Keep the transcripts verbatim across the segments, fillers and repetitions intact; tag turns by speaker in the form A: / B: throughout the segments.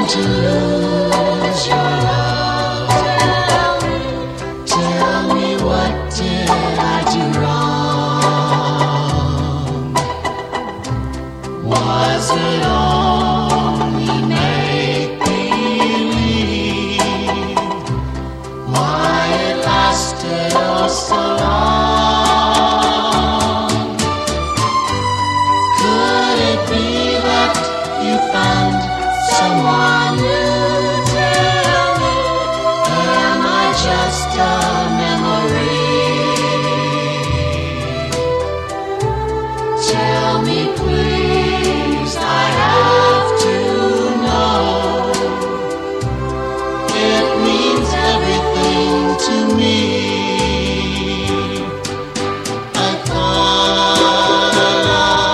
A: to lose your love. Tell me, what did I do wrong? Was it only make-believe? Why it lasted oh so long? Could it be that you found someone new? Tell me, am I just a memory? Tell me, please, I have to know. It means everything to me. I thought our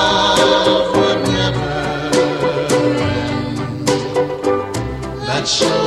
A: love would never end. That should